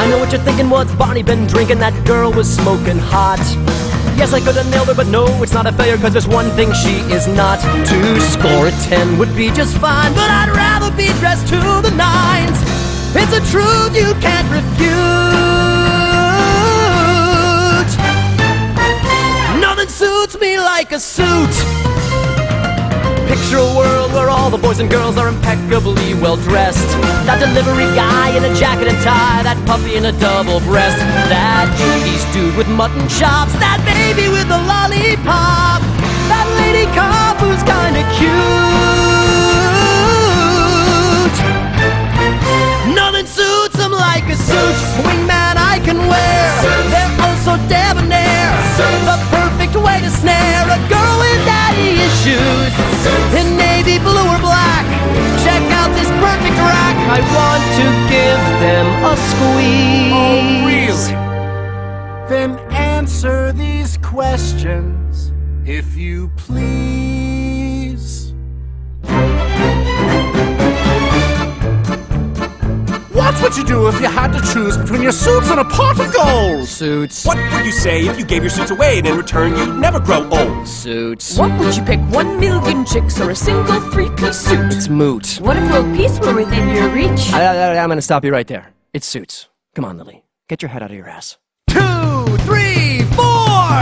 I know what you're thinking, what's Barney been drinking? That girl was smoking hot. Yes, I could have nailed her, but no, it's not a failure, cause there's one thing she is not. To score a 10 would be just fine, but I'd rather be dressed to the nines. It's a truth you can't refute. Nothing suits me like a suit. Picture a world where all the boys and girls are impeccably well dressed. That delivery guy in a jacket and tie, that puppy in a double breast, that 80s dude with mutton chops, that baby with a lollipop, that lady cop who's kinda cute. Nothing suits them like a suit. Wingman I can wear, they're also debonair, the perfect way to snare a girl with daddy issues. In navy blue or black, check out this perfect rack. I want to give them a squeeze. Oh, really? Then answer these questions, if you please. What would you do if you had to choose between your suits and a pot of gold? Suits. What would you say if you gave your suits away and in return you'd never grow old? Suits. What would you pick, 1 million chicks or a single 3-piece suit? It's moot. What if world peace were within your reach? I'm gonna stop you right there. It's suits. Come on, Lily. Get your head out of your ass. 2, 3, 4!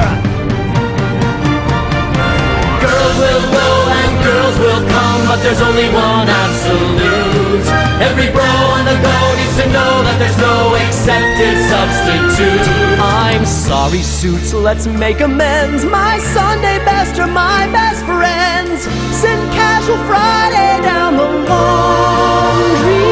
Girls will roll and girls will come, but there's only one absolute. Every bro on the go needs to know that there's no accepted substitute. I'm sorry, suits, let's make amends. My Sunday best are my best friends. Send casual Friday down the laundry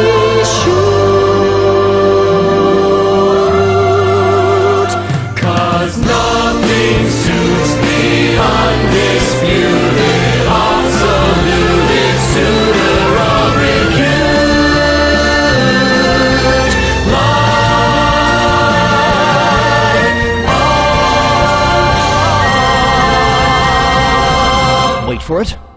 chute. 'Cause nothing suits the undisputed, absolute suitor of repute. Wait for it.